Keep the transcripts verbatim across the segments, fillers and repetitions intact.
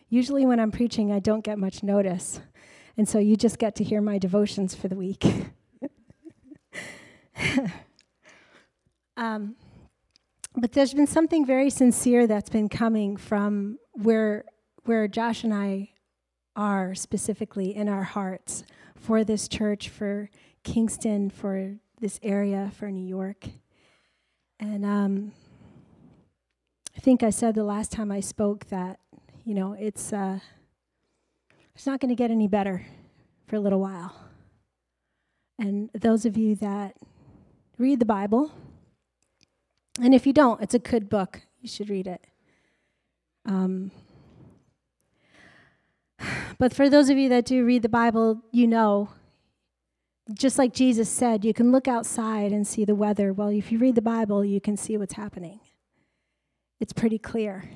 Usually when I'm preaching, I don't get much notice. And so you just get to hear my devotions for the week. um, but there's been something very sincere that's been coming from where where Josh and I are specifically in our hearts for this church, for Kingston, for this area, for New York. And um, I think I said the last time I spoke that, you know, it's uh, it's not going to get any better for a little while. And those of you that read the Bible, and if you don't, it's a good book. You should read it. Um, but for those of you that do read the Bible, you know, just like Jesus said, you can look outside and see the weather. Well, if you read the Bible, you can see what's happening. It's pretty clear.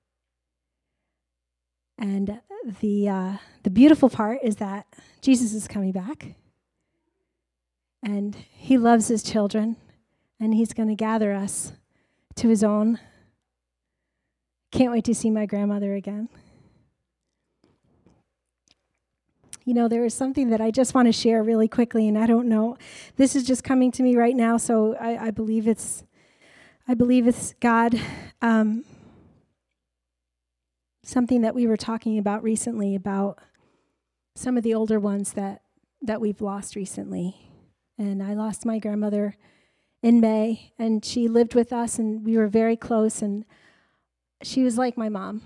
And the uh, the beautiful part is that Jesus is coming back. And he loves his children. And he's going to gather us to his own. Can't wait to see my grandmother again. You know, there is something that I just want to share really quickly, and I don't know. This is just coming to me right now, so I, I believe it's, I believe it's God. Um, something that we were talking about recently about some of the older ones that that we've lost recently, and I lost my grandmother in May, and she lived with us, and we were very close, and she was like my mom,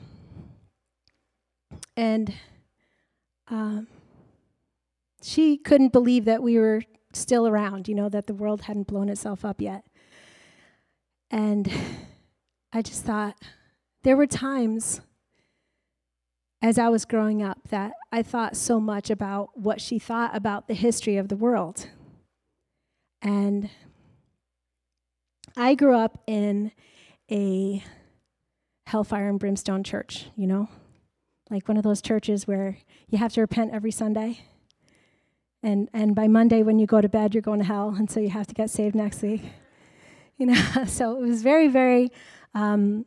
and um. She couldn't believe that we were still around, you know, that the world hadn't blown itself up yet. And I just thought, there were times as I was growing up that I thought so much about what she thought about the history of the world. And I grew up in a hellfire and brimstone church, you know, like one of those churches where you have to repent every Sunday. And and by Monday, when you go to bed, you're going to hell, and so you have to get saved next week. You know, so it was very, very, um,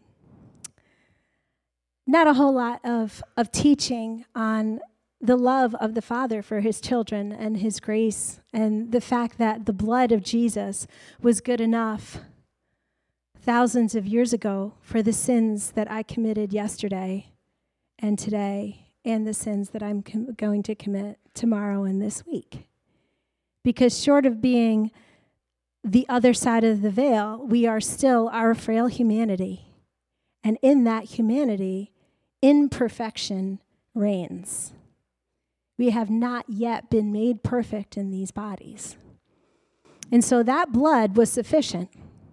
not a whole lot of, of teaching on the love of the Father for his children and his grace and the fact that the blood of Jesus was good enough thousands of years ago for the sins that I committed yesterday and today, and the sins that I'm com- going to commit tomorrow and this week. Because short of being the other side of the veil, we are still our frail humanity. And in that humanity, imperfection reigns. We have not yet been made perfect in these bodies. And so that blood was sufficient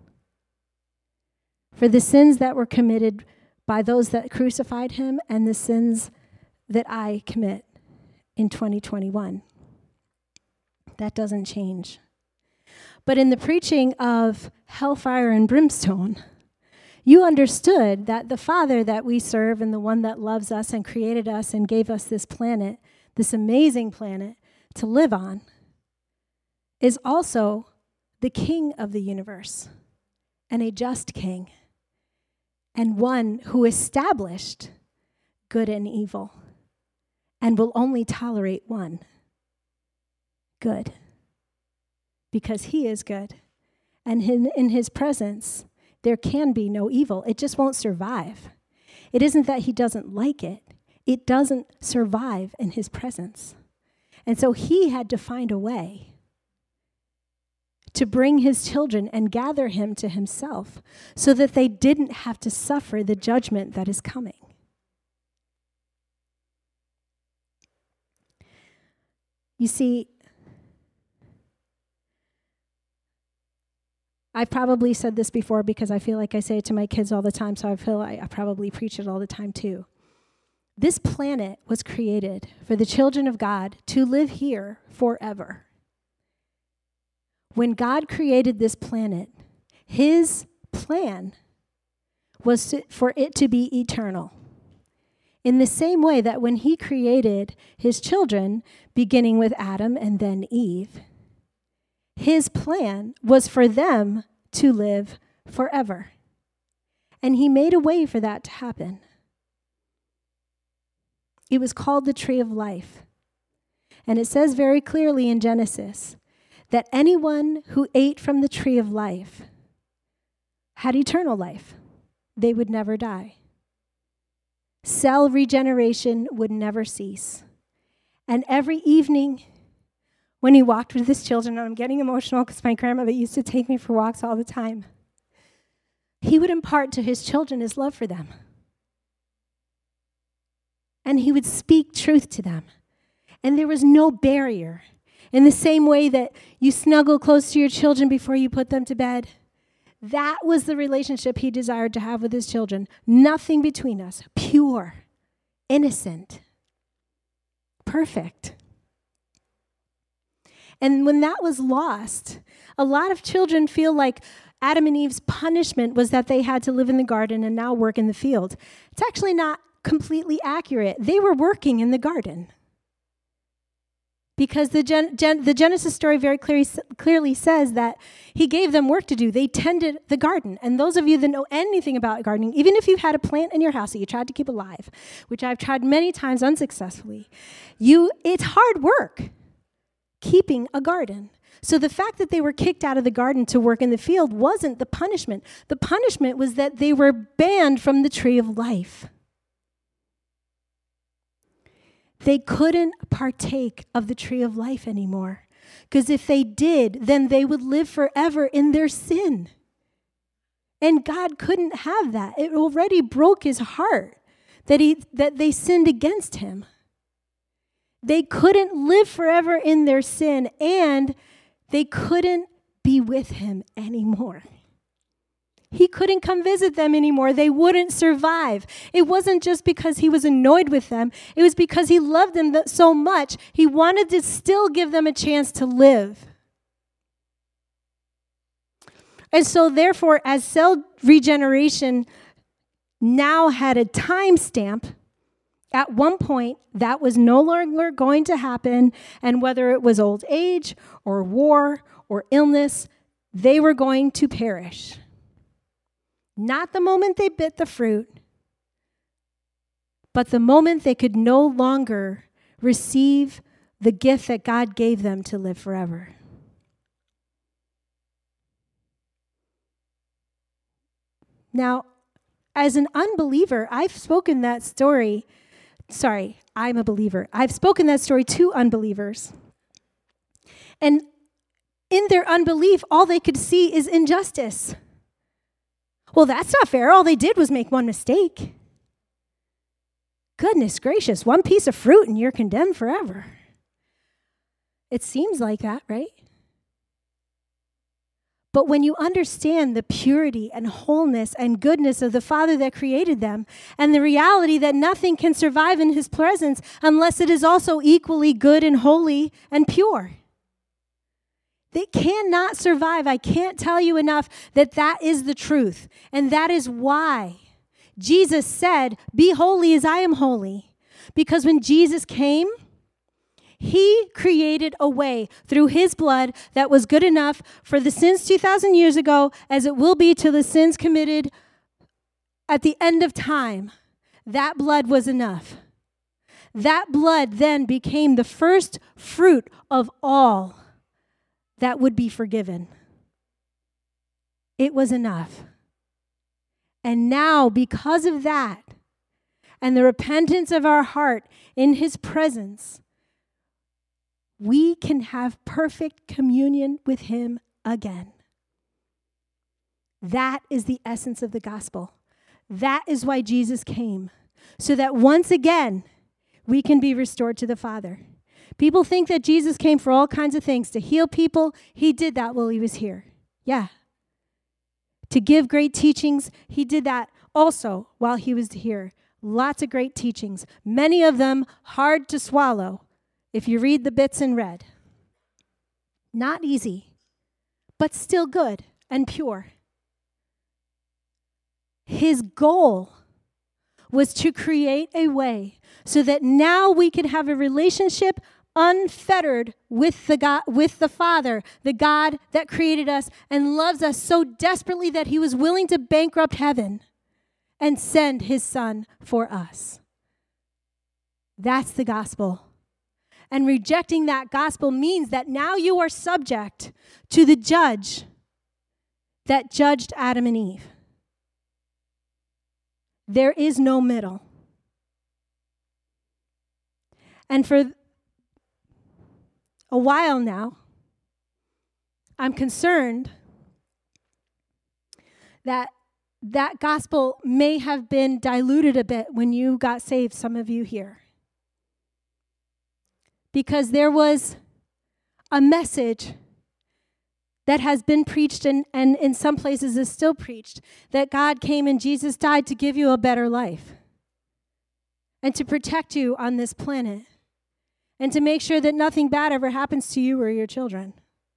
for the sins that were committed by those that crucified him and the sins that I commit in twenty twenty-one. That doesn't change. But in the preaching of hellfire and brimstone, you understood that the Father that we serve and the one that loves us and created us and gave us this planet, this amazing planet to live on, is also the King of the universe and a just king and one who established good and evil and will only tolerate one, good, because he is good. And in, in his presence, there can be no evil. It just won't survive. It isn't that he doesn't like it. It doesn't survive in his presence. And so he had to find a way to bring his children and gather him to himself so that they didn't have to suffer the judgment that is coming. You see, I've probably said this before because I feel like I say it to my kids all the time, so I feel like I probably preach it all the time too. This planet was created for the children of God to live here forever. When God created this planet, his plan was to, for it to be eternal. In the same way that when he created his children, beginning with Adam and then Eve, his plan was for them to live forever. And he made a way for that to happen. It was called the tree of life. And it says very clearly in Genesis that anyone who ate from the tree of life had eternal life. They would never die. Cell regeneration would never cease. And every evening when he walked with his children, and I'm getting emotional because my grandmother used to take me for walks all the time, he would impart to his children his love for them. And he would speak truth to them. And there was no barrier. In the same way that you snuggle close to your children before you put them to bed, that was the relationship he desired to have with his children. Nothing between us. Pure, innocent, perfect. And when that was lost, a lot of children feel like Adam and Eve's punishment was that they had to live in the garden and now work in the field. It's actually not completely accurate. They were working in the garden. Because the, gen, gen, the Genesis story very clearly, clearly says that he gave them work to do. They tended the garden. And those of you that know anything about gardening, even if you had a plant in your house that you tried to keep alive, which I've tried many times unsuccessfully, you it's hard work keeping a garden. So the fact that they were kicked out of the garden to work in the field wasn't the punishment. The punishment was that they were banned from the tree of life. They couldn't partake of the tree of life anymore. Because if they did, then they would live forever in their sin. And God couldn't have that. It already broke his heart that he that they sinned against him. They couldn't live forever in their sin, and they couldn't be with him anymore. He couldn't come visit them anymore. They wouldn't survive. It wasn't just because he was annoyed with them. It was because he loved them so much, he wanted to still give them a chance to live. And so therefore, as cell regeneration now had a time stamp, at one point, that was no longer going to happen, and whether it was old age or war or illness, they were going to perish. Not the moment they bit the fruit, but the moment they could no longer receive the gift that God gave them to live forever. Now, as an unbeliever, I've spoken that story. Sorry, I'm a believer. I've spoken that story to unbelievers. And in their unbelief, all they could see is injustice. Well, that's not fair. All they did was make one mistake. Goodness gracious, one piece of fruit and you're condemned forever. It seems like that, right? But when you understand the purity and wholeness and goodness of the Father that created them, and the reality that nothing can survive in his presence unless it is also equally good and holy and pure. They cannot survive. I can't tell you enough that that is the truth. And that is why Jesus said, "Be holy as I am holy." Because when Jesus came, he created a way through his blood that was good enough for the sins two thousand years ago as it will be to the sins committed at the end of time. That blood was enough. That blood then became the first fruit of all that would be forgiven. It was enough. And now, because of that, and the repentance of our heart in his presence, we can have perfect communion with him again. That is the essence of the gospel. That is why Jesus came, so that once again, we can be restored to the Father. People think that Jesus came for all kinds of things, to heal people. He did that while he was here. Yeah. To give great teachings, he did that also while he was here. Lots of great teachings, many of them hard to swallow if you read the bits in red. Not easy, but still good and pure. His goal was to create a way so that now we can have a relationship unfettered with the God, with the Father, the God that created us and loves us so desperately that he was willing to bankrupt heaven and send his Son for us. That's the gospel. And rejecting that gospel means that now you are subject to the judge that judged Adam and Eve. There is no middle. And for a while now, I'm concerned that that gospel may have been diluted a bit when you got saved, some of you here. Because there was a message that has been preached and, and in some places is still preached, that God came and Jesus died to give you a better life and to protect you on this planet and to make sure that nothing bad ever happens to you or your children.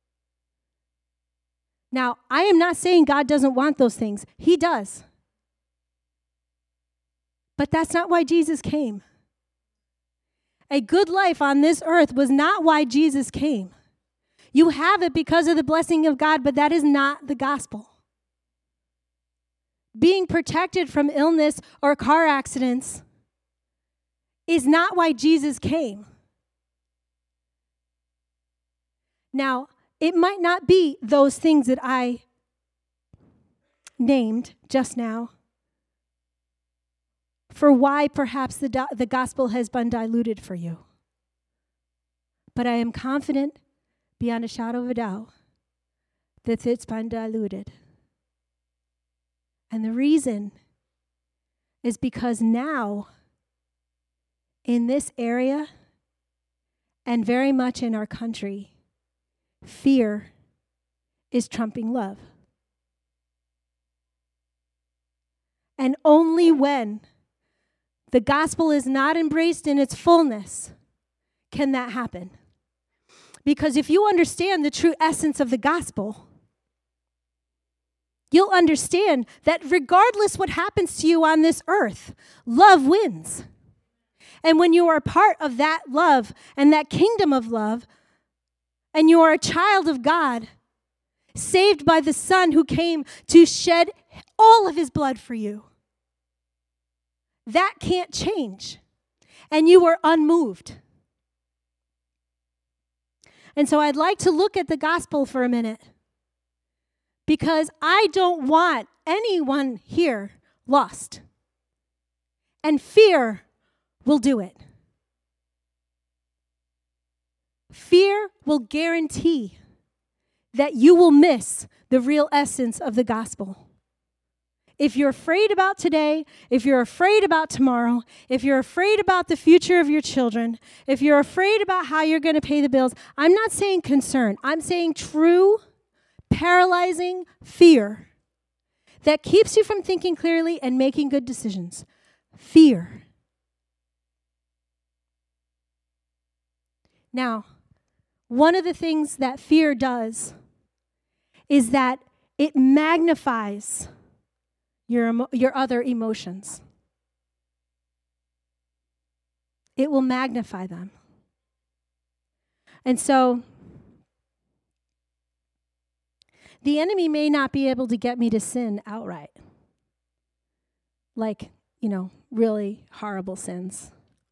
Now, I am not saying God doesn't want those things. He does. But that's not why Jesus came. A good life on this earth was not why Jesus came. You have it because of the blessing of God, but that is not the gospel. Being protected from illness or car accidents is not why Jesus came. Now, it might not be those things that I named just now for why perhaps the, do- the gospel has been diluted for you. But I am confident, beyond a shadow of a doubt, that it's been diluted. And the reason is because now, in this area, and very much in our country, fear is trumping love. And only when the gospel is not embraced in its fullness can that happen. Because if you understand the true essence of the gospel, you'll understand that regardless what happens to you on this earth, love wins. And when you are part of that love and that kingdom of love, and you are a child of God, saved by the Son who came to shed all of his blood for you, that can't change. And you are unmoved. And so I'd like to look at the gospel for a minute, because I don't want anyone here lost. And fear will do it. Fear will guarantee that you will miss the real essence of the gospel. If you're afraid about today, if you're afraid about tomorrow, if you're afraid about the future of your children, if you're afraid about how you're going to pay the bills, I'm not saying concern. I'm saying true, paralyzing fear that keeps you from thinking clearly and making good decisions. Fear. Now, one of the things that fear does is that it magnifies your emo- your other emotions. It will magnify them. And so the enemy may not be able to get me to sin outright. Like, you know, really horrible sins.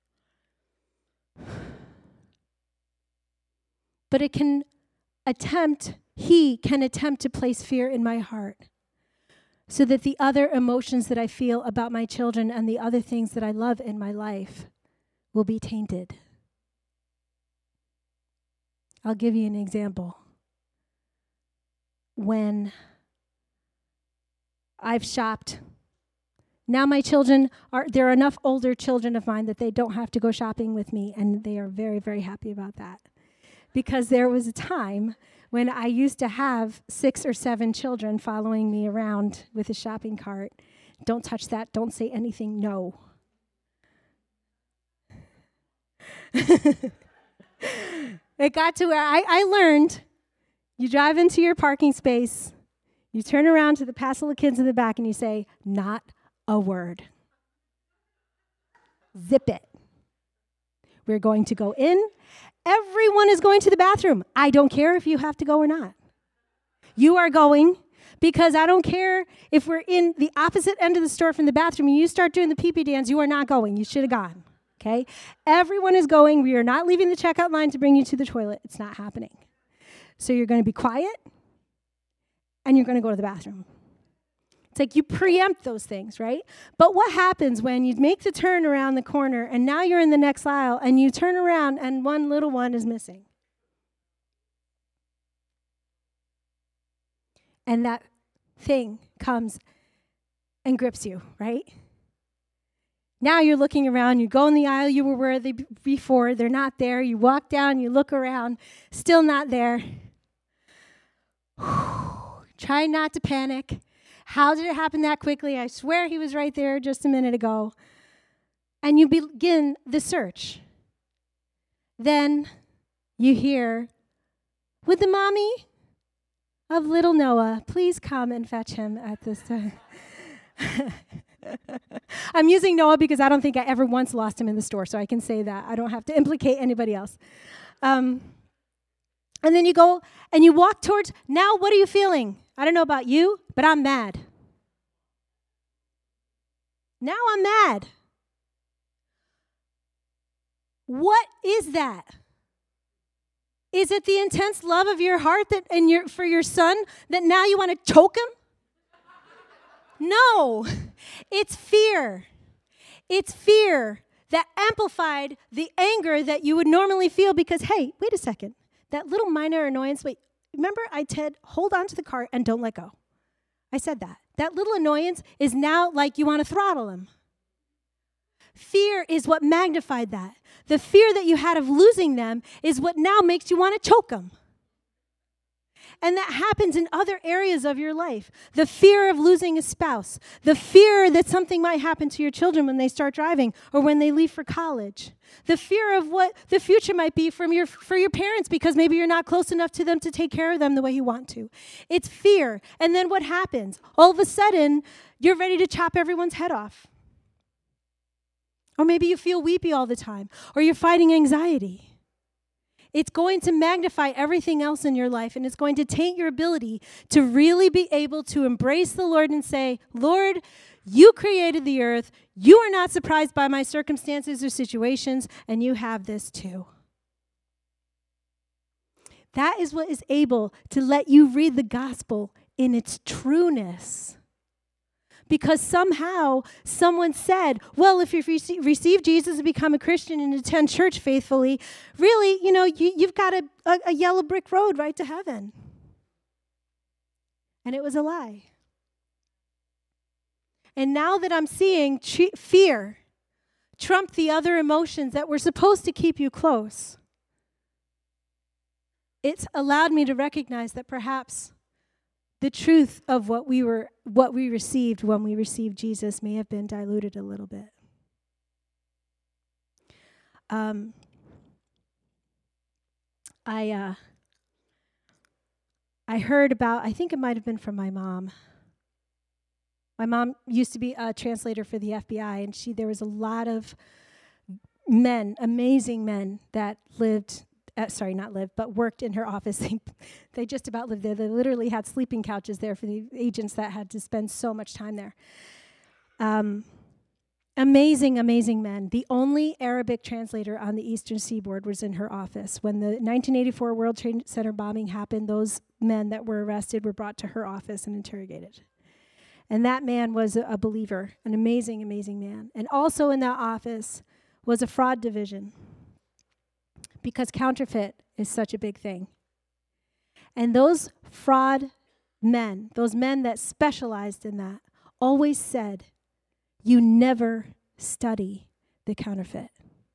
But it can attempt, he can attempt to place fear in my heart so that the other emotions that I feel about my children and the other things that I love in my life will be tainted. I'll give you an example. When I've shopped, now my children are, there are enough older children of mine that they don't have to go shopping with me, and they are very, very happy about that. Because there was a time when I used to have six or seven children following me around with a shopping cart. Don't touch that. Don't say anything. No. It got to where I, I learned, you drive into your parking space, you turn around to the past little kids in the back, and you say, not a word. Zip it. We're going to go in. Everyone is going to the bathroom. I don't care if you have to go or not. You are going because I don't care if we're in the opposite end of the store from the bathroom and you start doing the pee-pee dance, you are not going. You should have gone, okay? Everyone is going. We are not leaving the checkout line to bring you to the toilet. It's not happening. So you're going to be quiet, and you're going to go to the bathroom. It's like you preempt those things, right? But what happens when you make the turn around the corner, and now you're in the next aisle, and you turn around, and one little one is missing? And that thing comes and grips you, right? Now you're looking around, you go in the aisle you were where they b- before, they're not there. You walk down, you look around, still not there. Try not to panic. How did it happen that quickly? I swear he was right there just a minute ago. And you begin the search. Then you hear, would the mommy of little Noah please come and fetch him at this time? I'm using Noah because I don't think I ever once lost him in the store, so I can say that. I don't have to implicate anybody else. Um, and then you go and you walk towards, now what are you feeling? I don't know about you, but I'm mad. Now I'm mad. What is that? Is it the intense love of your heart that and your for your son that now you want to choke him? No, it's fear. It's fear that amplified the anger that you would normally feel because, hey, wait a second, that little minor annoyance, wait, remember I said, hold on to the cart and don't let go. I said that. That little annoyance is now like you want to throttle him. Fear is what magnified that. The fear that you had of losing them is what now makes you want to choke them. And that happens in other areas of your life. The fear of losing a spouse. The fear that something might happen to your children when they start driving or when they leave for college. The fear of what the future might be from your, for your parents because maybe you're not close enough to them to take care of them the way you want to. It's fear. And then what happens? All of a sudden, you're ready to chop everyone's head off. Or maybe you feel weepy all the time. Or you're fighting anxiety. It's going to magnify everything else in your life, and it's going to taint your ability to really be able to embrace the Lord and say, Lord, you created the earth. You are not surprised by my circumstances or situations, and you have this too. That is what is able to let you read the gospel in its trueness. Because somehow someone said, well, if you rece- receive Jesus and become a Christian and attend church faithfully, really, you know, you, you've got a, a, a yellow brick road right to heaven. And it was a lie. And now that I'm seeing tre- fear trump the other emotions that were supposed to keep you close, it's allowed me to recognize that perhaps the truth of what we were, what we received when we received Jesus may have been diluted a little bit. Um, I uh, I heard about, I think it might have been from my mom. My mom used to be a translator for the F B I, and she there was a lot of men, amazing men that lived. Uh, sorry, not lived, but worked in her office. They, they just about lived there. They literally had sleeping couches there for the agents that had to spend so much time there. Um, amazing, amazing men. The only Arabic translator on the Eastern Seaboard was in her office. When the nineteen eighty-four World Trade Center bombing happened, those men that were arrested were brought to her office and interrogated. And that man was a, a believer, an amazing, amazing man. And also in that office was a fraud division, because counterfeit is such a big thing. And those fraud men, those men that specialized in that, always said, you never study the counterfeit.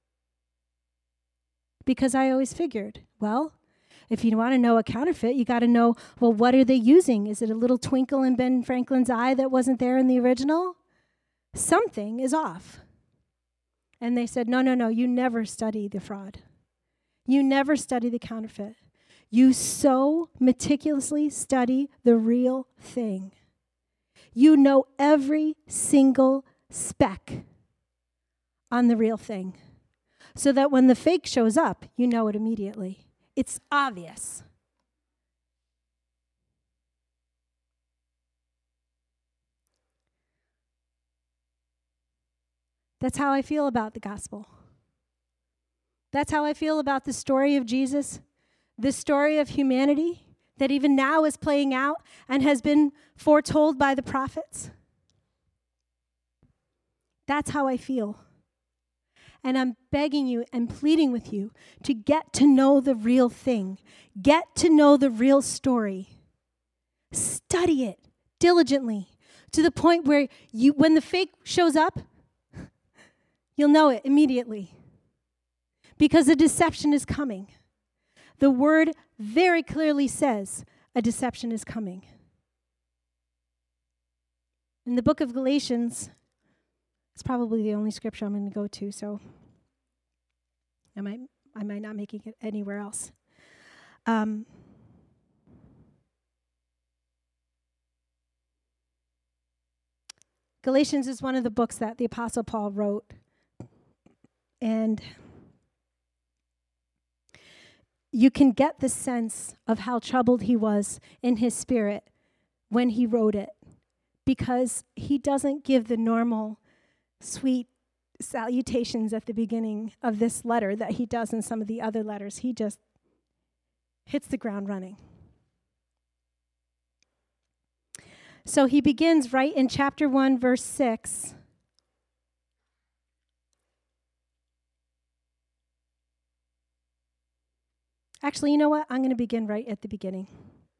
Because I always figured, well, if you want to know a counterfeit, you got to know, well, what are they using? Is it a little twinkle in Ben Franklin's eye that wasn't there in the original? Something is off. And they said, no, no, no, you never study the fraud. You never study the counterfeit. You so meticulously study the real thing. You know every single speck on the real thing, so that when the fake shows up, you know it immediately. It's obvious. That's how I feel about the gospel. That's how I feel about the story of Jesus, the story of humanity that even now is playing out and has been foretold by the prophets. That's how I feel. And I'm begging you and pleading with you to get to know the real thing. Get to know the real story. Study it diligently to the point where you, when the fake shows up, you'll know it immediately. Because the deception is coming. The word very clearly says a deception is coming. In the book of Galatians, it's probably the only scripture I'm going to go to, so I might I might not make it anywhere else. Um, Galatians is one of the books that the Apostle Paul wrote, and you can get the sense of how troubled he was in his spirit when he wrote it, because he doesn't give the normal sweet salutations at the beginning of this letter that he does in some of the other letters. He just hits the ground running. So he begins right in chapter one, verse six. Actually, you know what? I'm going to begin right at the beginning.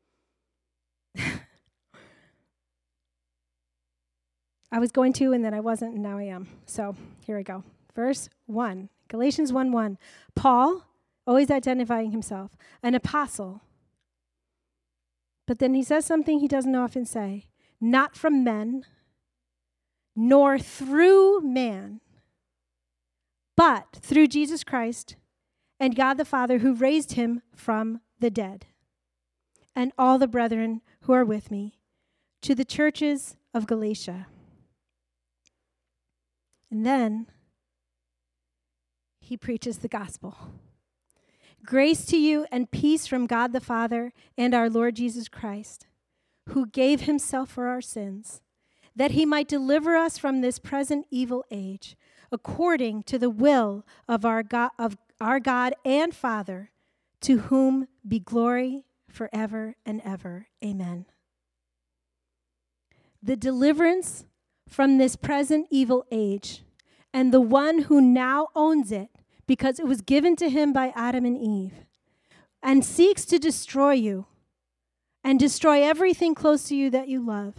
I was going to, and then I wasn't, and now I am. So here we go. Verse one, Galatians one one. Paul, always identifying himself, an apostle. But then he says something he doesn't often say. Not from men, nor through man, but through Jesus Christ and God the Father who raised him from the dead, and all the brethren who are with me, to the churches of Galatia. And then he preaches the gospel. Grace to you and peace from God the Father and our Lord Jesus Christ, who gave himself for our sins, that he might deliver us from this present evil age, according to the will of our God, of our God and Father, to whom be glory forever and ever. Amen. The deliverance from this present evil age, and the one who now owns it, because it was given to him by Adam and Eve, and seeks to destroy you, and destroy everything close to you that you love.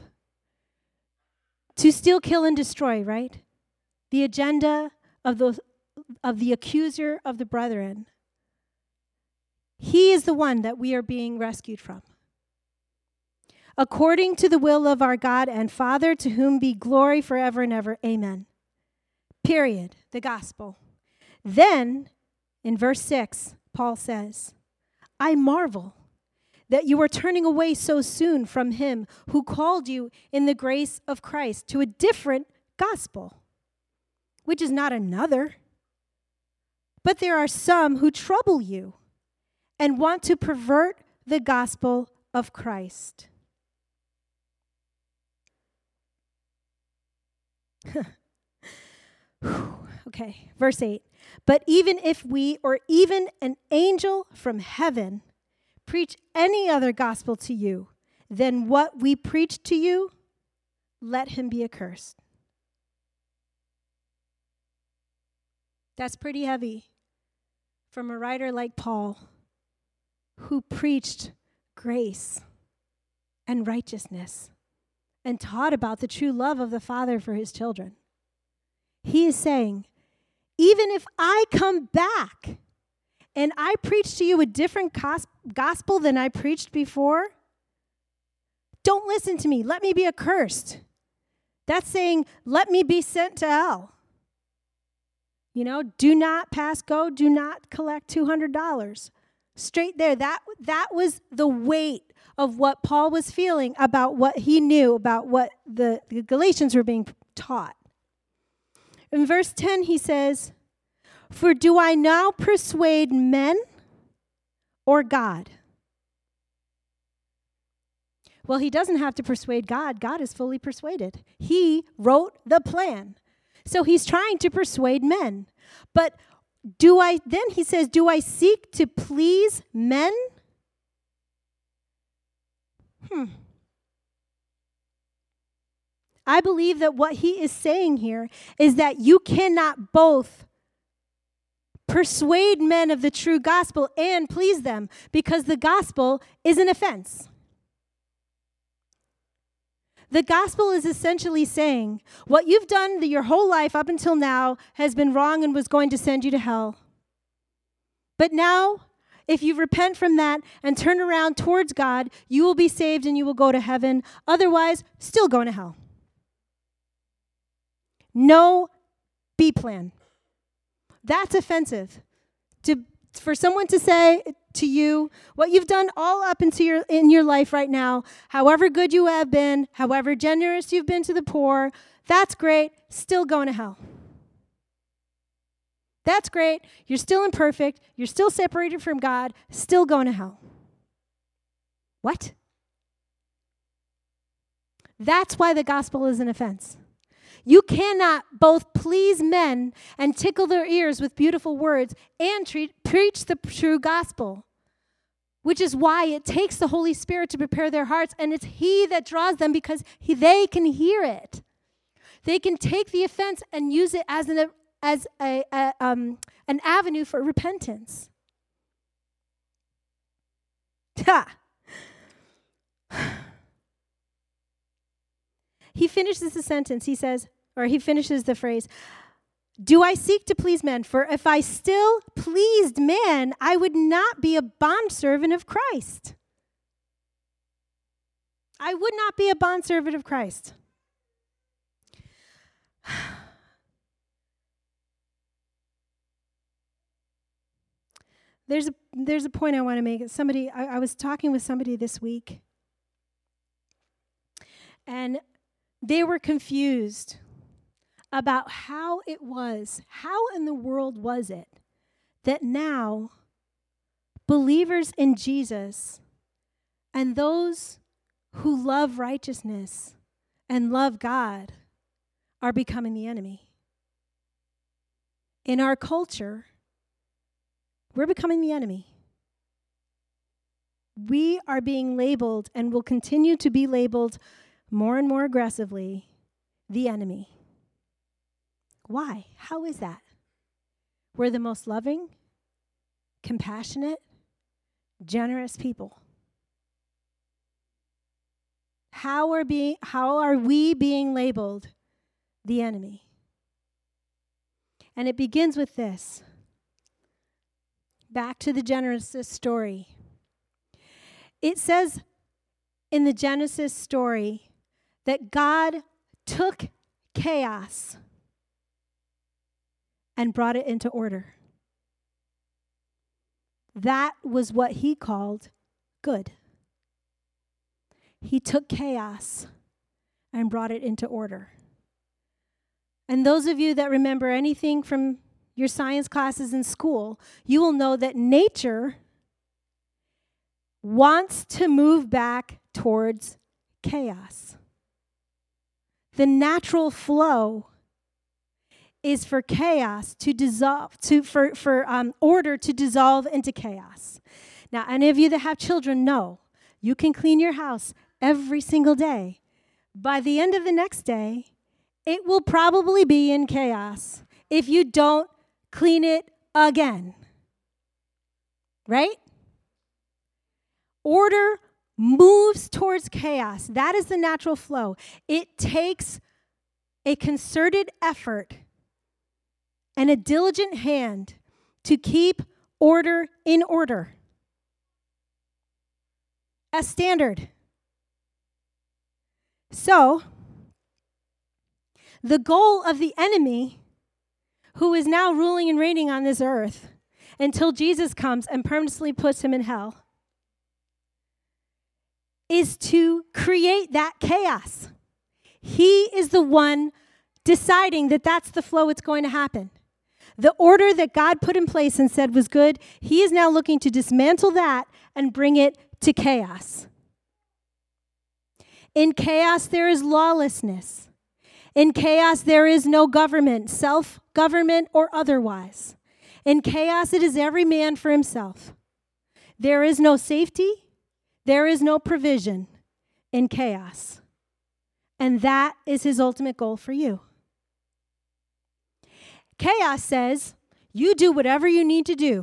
To steal, kill, and destroy, right? The agenda of the, of the accuser of the brethren. He is the one that we are being rescued from. According to the will of our God and Father, to whom be glory forever and ever. Amen. Period. The gospel. Then, in verse six, Paul says, I marvel that you are turning away so soon from him who called you in the grace of Christ to a different gospel, which is not another. But there are some who trouble you and want to pervert the gospel of Christ. Okay, verse eight. But even if we, or even an angel from heaven, preach any other gospel to you than what we preach to you, let him be accursed. That's pretty heavy from a writer like Paul, who preached grace and righteousness and taught about the true love of the Father for his children. He is saying, even if I come back and I preach to you a different gos- gospel than I preached before, don't listen to me. Let me be accursed. That's saying, let me be sent to hell. You know, do not pass go, do not collect two hundred dollars. Straight there, that, that was the weight of what Paul was feeling about what he knew about what the, the Galatians were being taught. In verse ten, he says, for do I now persuade men or God? Well, he doesn't have to persuade God. God is fully persuaded. He wrote the plan. So he's trying to persuade men. But do I, then he says, do I seek to please men? Hmm. I believe that what he is saying here is that you cannot both persuade men of the true gospel and please them, because the gospel is an offense. The gospel is essentially saying what you've done your whole life up until now has been wrong and was going to send you to hell. But now, if you repent from that and turn around towards God, you will be saved and you will go to heaven. Otherwise, still going to hell. No B plan. That's offensive. To, for someone to say to you, what you've done all up into your in your life right now, however good you have been, however generous you've been to the poor, that's great, still going to hell. That's great, you're still imperfect, you're still separated from God, still going to hell. What? That's why the gospel is an offense. You cannot both please men and tickle their ears with beautiful words and treat, preach the true gospel, which is why it takes the Holy Spirit to prepare their hearts, and it's he that draws them because he, they can hear it. They can take the offense and use it as an, as a, a, um, an avenue for repentance. Ha! He finishes the sentence. He says, or he finishes the phrase, do I seek to please men? For if I still pleased man, I would not be a bondservant of Christ. I would not be a bondservant of Christ. There's a, there's a point I want to make. Somebody, I, I was talking with somebody this week, and they were confused about how it was, how in the world was it that now believers in Jesus and those who love righteousness and love God are becoming the enemy. In our culture, we're becoming the enemy. We are being labeled and will continue to be labeled more and more aggressively the enemy. Why? How is that? We're the most loving, compassionate, generous people. How are, be, how are we being labeled the enemy? And it begins with this. Back to the Genesis story. It says in the Genesis story that God took chaos and brought it into order. That was what he called good. He took chaos and brought it into order. And those of you that remember anything from your science classes in school, you will know that nature wants to move back towards chaos. The natural flow is for chaos to dissolve, to for, for um, order to dissolve into chaos. Now, any of you that have children know you can clean your house every single day. By the end of the next day, it will probably be in chaos if you don't clean it again. Right? Order moves towards chaos. That is the natural flow. It takes a concerted effort and a diligent hand to keep order in order. A standard. So, the goal of the enemy, who is now ruling and reigning on this earth until Jesus comes and permanently puts him in hell, is to create that chaos. He is the one deciding that that's the flow it's going to happen. The order that God put in place and said was good, he is now looking to dismantle that and bring it to chaos. In chaos, there is lawlessness. In chaos, there is no government, self-government or otherwise. In chaos, it is every man for himself. There is no safety. There is no provision in chaos. And that is his ultimate goal for you. Chaos says, you do whatever you need to do.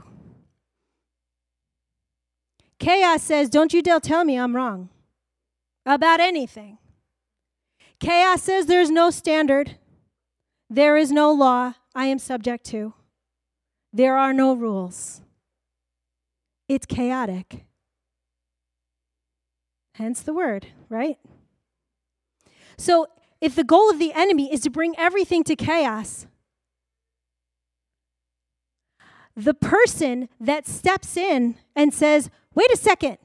Chaos says, don't you dare tell me I'm wrong about anything. Chaos says there's no standard. There is no law I am subject to. There are no rules. It's chaotic. Hence the word, right? So if the goal of the enemy is to bring everything to chaos, the person that steps in and says, wait a second,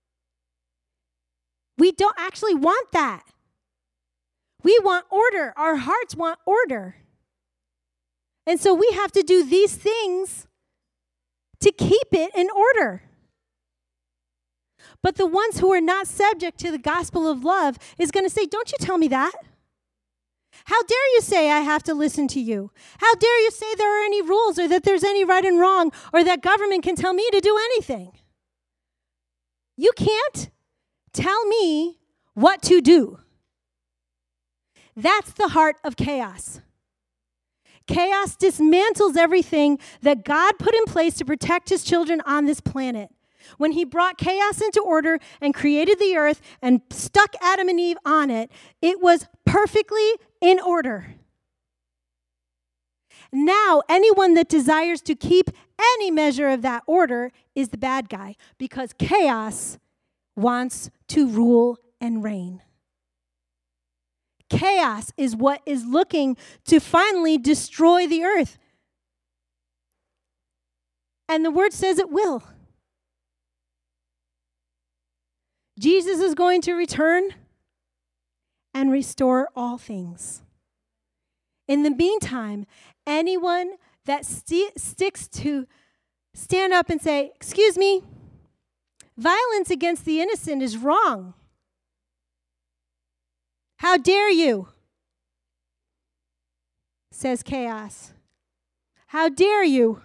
we don't actually want that. We want order. Our hearts want order. And so we have to do these things to keep it in order. But the ones who are not subject to the gospel of love is going to say, don't you tell me that. How dare you say I have to listen to you? How dare you say there are any rules or that there's any right and wrong or that government can tell me to do anything? You can't tell me what to do. That's the heart of chaos. Chaos dismantles everything that God put in place to protect his children on this planet. When he brought chaos into order and created the earth and stuck Adam and Eve on it, it was perfectly in order. Now, anyone that desires to keep any measure of that order is the bad guy, because chaos wants to rule and reign. Chaos is what is looking to finally destroy the earth. And the word says it will. Jesus is going to return and restore all things. In the meantime, anyone that st- sticks to stand up and say, excuse me, violence against the innocent is wrong. How dare you? Says chaos. How dare you?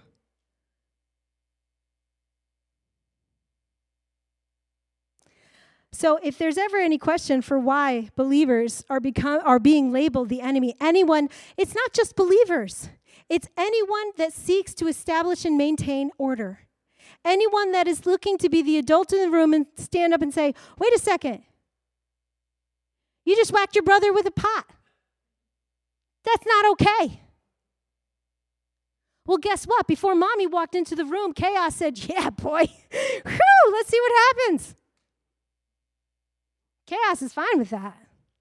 So if there's ever any question for why believers are become are being labeled the enemy, anyone, it's not just believers. It's anyone that seeks to establish and maintain order. Anyone that is looking to be the adult in the room and stand up and say, wait a second. You just whacked your brother with a pot. That's not okay. Well, guess what? Before mommy walked into the room, chaos said, yeah, boy. Whew, let's see what happens. Chaos is fine with that.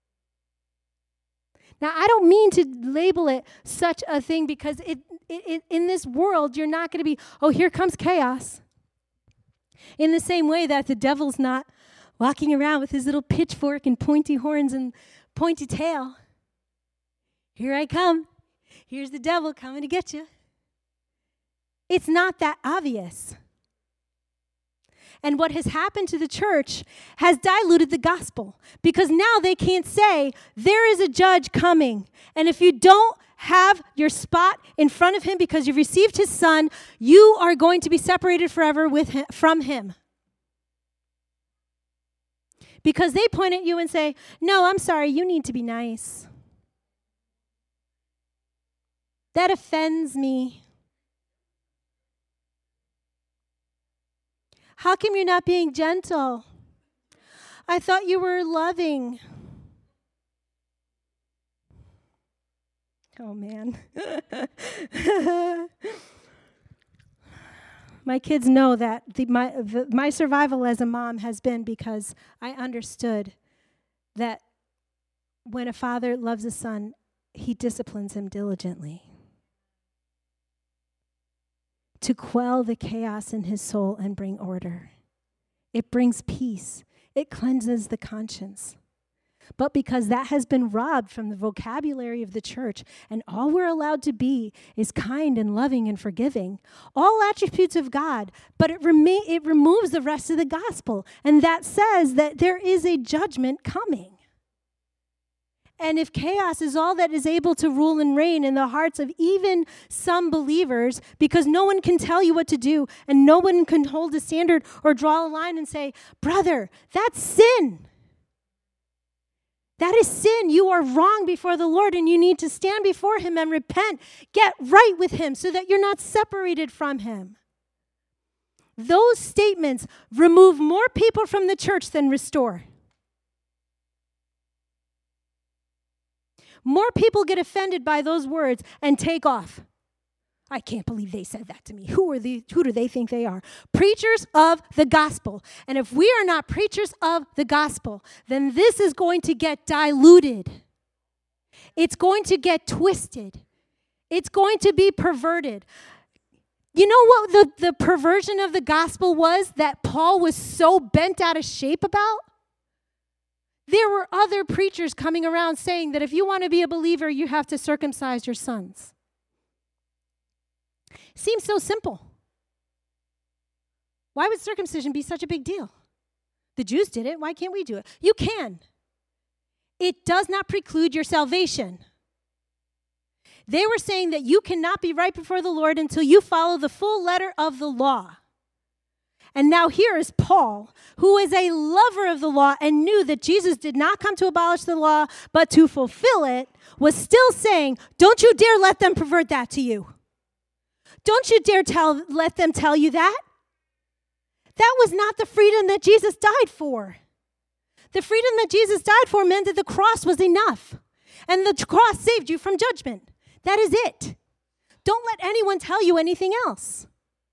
Now, I don't mean to label it such a thing because it, it, it, in this world, you're not going to be, oh, here comes chaos. In the same way that the devil's not walking around with his little pitchfork and pointy horns and pointy tail. Here I come. Here's the devil coming to get you. It's not that obvious. And what has happened to the church has diluted the gospel, because now they can't say, there is a judge coming. And if you don't have your spot in front of him because you've received his son, you are going to be separated forever with him, from him. Because they point at you and say, no, I'm sorry, you need to be nice. That offends me. How come you're not being gentle? I thought you were loving. Oh, man. My kids know that the, my, the, my survival as a mom has been because I understood that when a father loves a son, he disciplines him diligently to quell the chaos in his soul and bring order. It brings peace. It cleanses the conscience. But because that has been robbed from the vocabulary of the church, and all we're allowed to be is kind and loving and forgiving, all attributes of God, but it, rema- it removes the rest of the gospel. And that says that there is a judgment coming. And if chaos is all that is able to rule and reign in the hearts of even some believers, because no one can tell you what to do, and no one can hold a standard or draw a line and say, brother, that's sin. That is sin. You are wrong before the Lord, and you need to stand before him and repent. Get right with him so that you're not separated from him. Those statements remove more people from the church than restore. More people get offended by those words and take off. I can't believe they said that to me. Who are they, who do they think they are? Preachers of the gospel. And if we are not preachers of the gospel, then this is going to get diluted. It's going to get twisted. It's going to be perverted. You know what the, the perversion of the gospel was that Paul was so bent out of shape about? There were other preachers coming around saying that if you want to be a believer, you have to circumcise your sons. Seems so simple. Why would circumcision be such a big deal? The Jews did it. Why can't we do it? You can. It does not preclude your salvation. They were saying that you cannot be right before the Lord until you follow the full letter of the law. And now here is Paul, who is a lover of the law and knew that Jesus did not come to abolish the law, but to fulfill it, was still saying, don't you dare let them pervert that to you. Don't you dare tell, let them tell you that. That was not the freedom that Jesus died for. The freedom that Jesus died for meant that the cross was enough. And the cross saved you from judgment. That is it. Don't let anyone tell you anything else.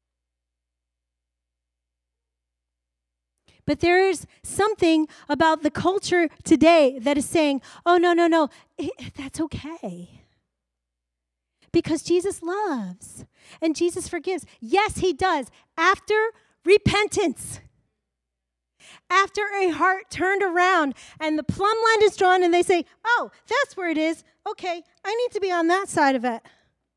But there is something about the culture today that is saying, oh, no, no, no, it, that's okay. Because Jesus loves and Jesus forgives. Yes, he does. After repentance. After a heart turned around and the plumb line is drawn and they say, oh, that's where it is. Okay, I need to be on that side of it.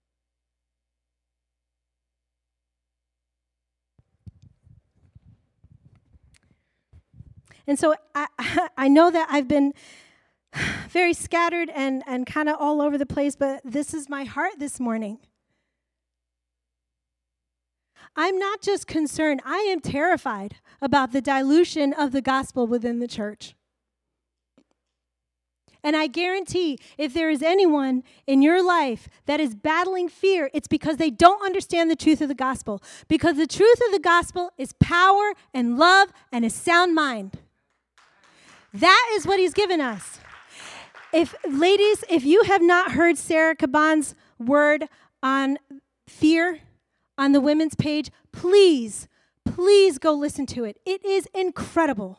And so I, I know that I've been very scattered and, and kind of all over the place, but this is my heart this morning. I'm not just concerned, I am terrified about the dilution of the gospel within the church. And I guarantee if there is anyone in your life that is battling fear, it's because they don't understand the truth of the gospel. Because the truth of the gospel is power and love and a sound mind. That is what he's given us. If, ladies, if you have not heard Sarah Caban's word on fear on the women's page, please, please go listen to it. It is incredible.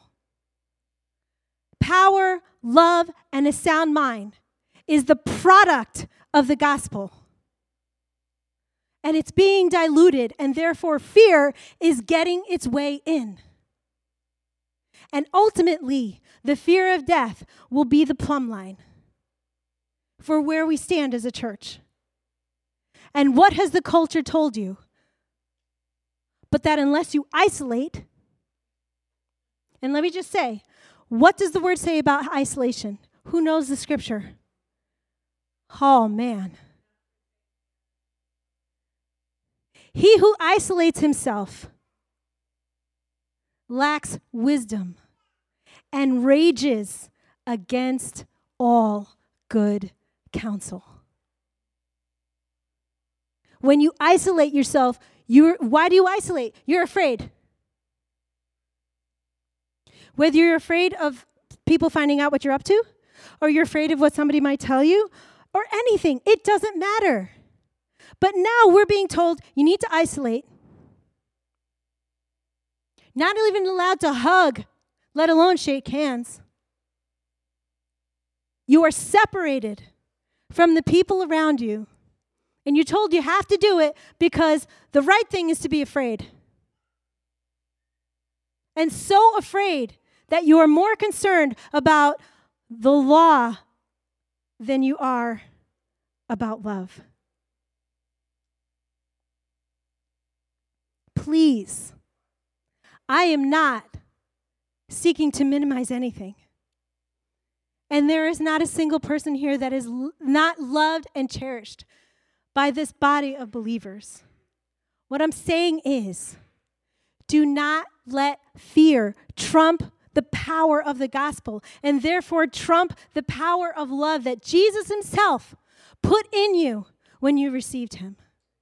Power, love, and a sound mind is the product of the gospel. And it's being diluted, and therefore fear is getting its way in. And ultimately, the fear of death will be the plumb line for where we stand as a church. And what has the culture told you? But that unless you isolate, and let me just say, what does the word say about isolation? Who knows the scripture? Oh, man. He who isolates himself lacks wisdom and rages against all good counsel. When you isolate yourself, you're, why do you isolate? You're afraid. Whether you're afraid of people finding out what you're up to, or you're afraid of what somebody might tell you, or anything, it doesn't matter. But now we're being told you need to isolate. Not even allowed to hug, let alone shake hands. You are separated from the people around you. And you're told you have to do it because the right thing is to be afraid. And so afraid that you are more concerned about the law than you are about love. Please, I am not seeking to minimize anything. And there is not a single person here that is l- not loved and cherished by this body of believers. What I'm saying is, do not let fear trump the power of the gospel, and therefore trump the power of love that Jesus himself put in you when you received him.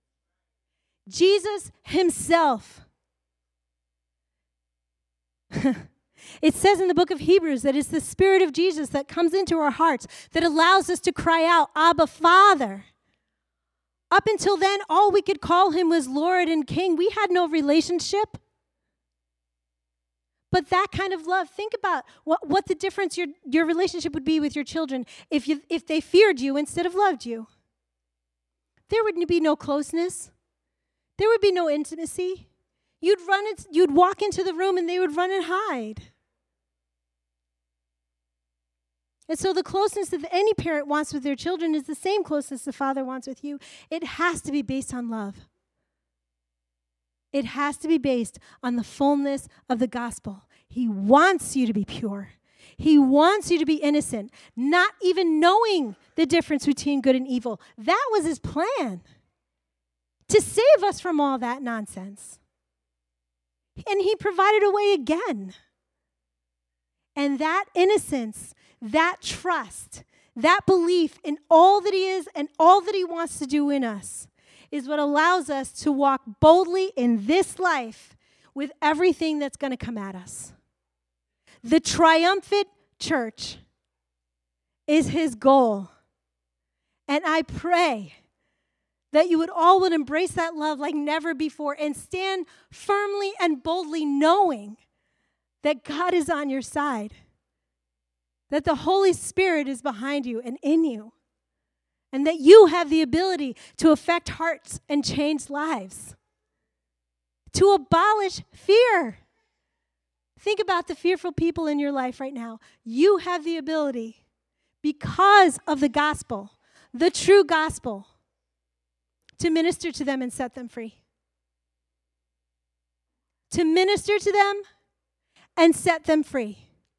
Jesus himself. It says in the book of Hebrews that it's the Spirit of Jesus that comes into our hearts that allows us to cry out, Abba, Father. Up until then, all we could call him was Lord and King. We had no relationship. But that kind of love, think about what, what the difference your, your relationship would be with your children if you if they feared you instead of loved you. There would be no closeness. There would be no intimacy. You'd run it, you'd walk into the room and they would run and hide. And so the closeness that any parent wants with their children is the same closeness the Father wants with you. It has to be based on love. It has to be based on the fullness of the gospel. He wants you to be pure. He wants you to be innocent, not even knowing the difference between good and evil. That was his plan, to save us from all that nonsense. And he provided a way again. And that innocence, that trust, that belief in all that he is and all that he wants to do in us is what allows us to walk boldly in this life with everything that's going to come at us. The triumphant church is his goal. And I pray that you would all would embrace that love like never before and stand firmly and boldly knowing that God is on your side, that the Holy Spirit is behind you and in you, and that you have the ability to affect hearts and change lives, to abolish fear. Think about the fearful people in your life right now. You have the ability, because of the gospel, the true gospel, to minister to them and set them free. To minister to them and set them free.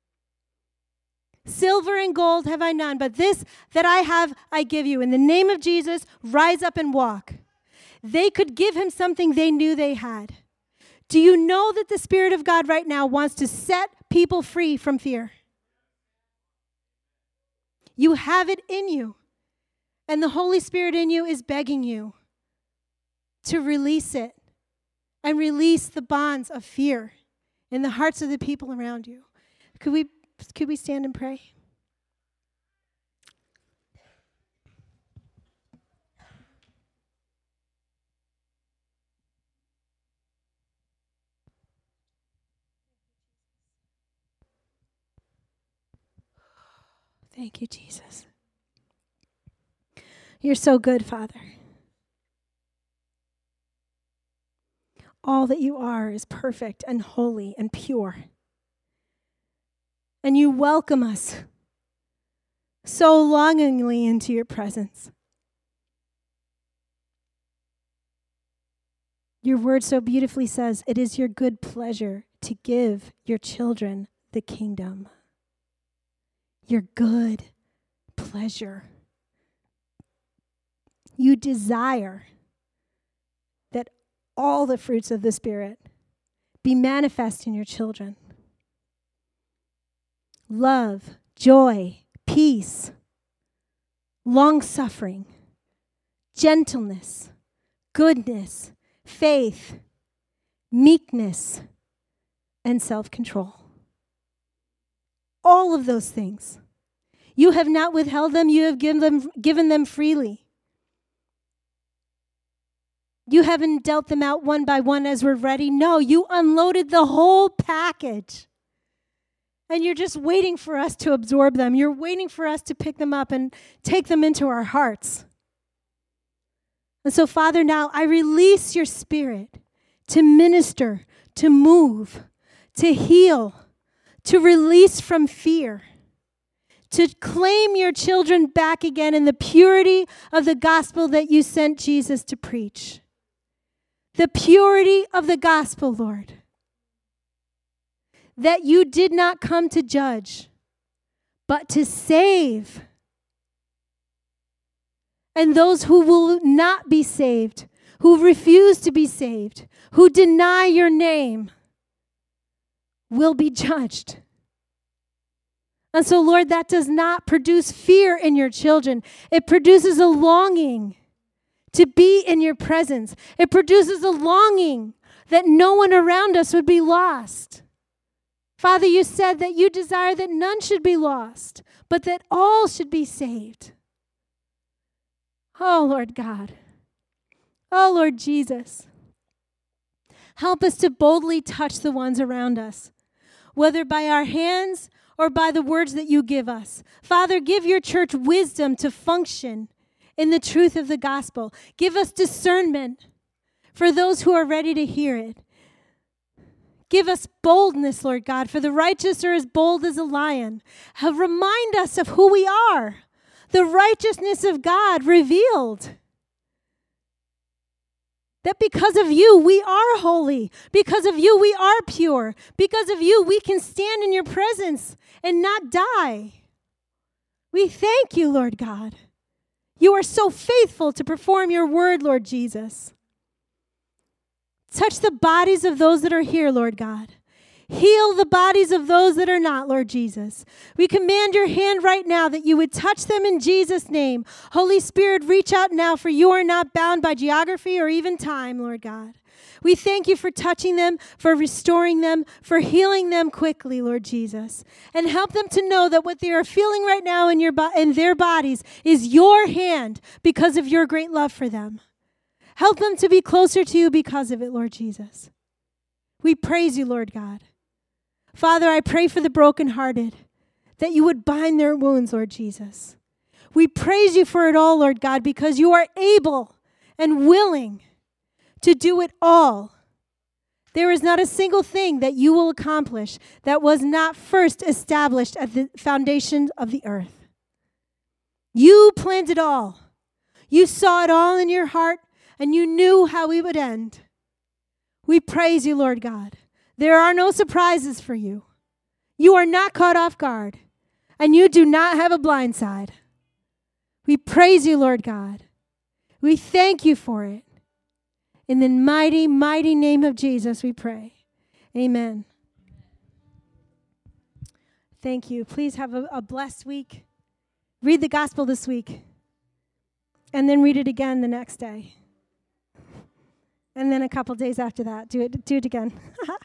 Silver and gold have I none, but this that I have I give you. In the name of Jesus, rise up and walk. They could give him something they knew they had. Do you know that the Spirit of God right now wants to set people free from fear? You have it in you. And the Holy Spirit in you is begging you to release it and release the bonds of fear in the hearts of the people around you. Could we Could we stand and pray? Thank you, Jesus. You're so good, Father. All that you are is perfect and holy and pure. And you welcome us so longingly into your presence. Your word so beautifully says, it is your good pleasure to give your children the kingdom. Your good pleasure. You desire that all the fruits of the Spirit be manifest in your children. Love, joy, peace, long-suffering, gentleness, goodness, faith, meekness, and self-control. All of those things. You have not withheld them, you have given them, given them freely. You haven't dealt them out one by one as we're ready. No, you unloaded the whole package. And you're just waiting for us to absorb them. You're waiting for us to pick them up and take them into our hearts. And so, Father, now I release your Spirit to minister, to move, to heal, to release from fear, to claim your children back again in the purity of the gospel that you sent Jesus to preach. The purity of the gospel, Lord. That you did not come to judge, but to save. And those who will not be saved, who refuse to be saved, who deny your name, will be judged. And so, Lord, that does not produce fear in your children. It produces a longing to be in your presence. It produces a longing that no one around us would be lost. Father, you said that you desire that none should be lost, but that all should be saved. Oh, Lord God. Oh, Lord Jesus. Help us to boldly touch the ones around us, whether by our hands or by the words that you give us. Father, give your church wisdom to function in the truth of the gospel. Give us discernment for those who are ready to hear it. Give us boldness, Lord God, for the righteous are as bold as a lion. Have remind us of who we are, the righteousness of God revealed. That because of you, we are holy. Because of you, we are pure. Because of you, we can stand in your presence and not die. We thank you, Lord God. You are so faithful to perform your word, Lord Jesus. Touch the bodies of those that are here, Lord God. Heal the bodies of those that are not, Lord Jesus. We command your hand right now that you would touch them in Jesus' name. Holy Spirit, reach out now, for you are not bound by geography or even time, Lord God. We thank you for touching them, for restoring them, for healing them quickly, Lord Jesus. And help them to know that what they are feeling right now in, your bo- in their bodies is your hand because of your great love for them. Help them to be closer to you because of it, Lord Jesus. We praise you, Lord God. Father, I pray for the brokenhearted, that you would bind their wounds, Lord Jesus. We praise you for it all, Lord God, because you are able and willing to do it all. There is not a single thing that you will accomplish that was not first established at the foundation of the earth. You planned it all. You saw it all in your heart, and you knew how we would end. We praise you, Lord God. There are no surprises for you. You are not caught off guard, and you do not have a blind side. We praise you, Lord God. We thank you for it. In the mighty, mighty name of Jesus, we pray. Amen. Thank you. Please have a, a blessed week. Read the gospel this week, and then read it again the next day. And then a couple days after that, do it, do it again.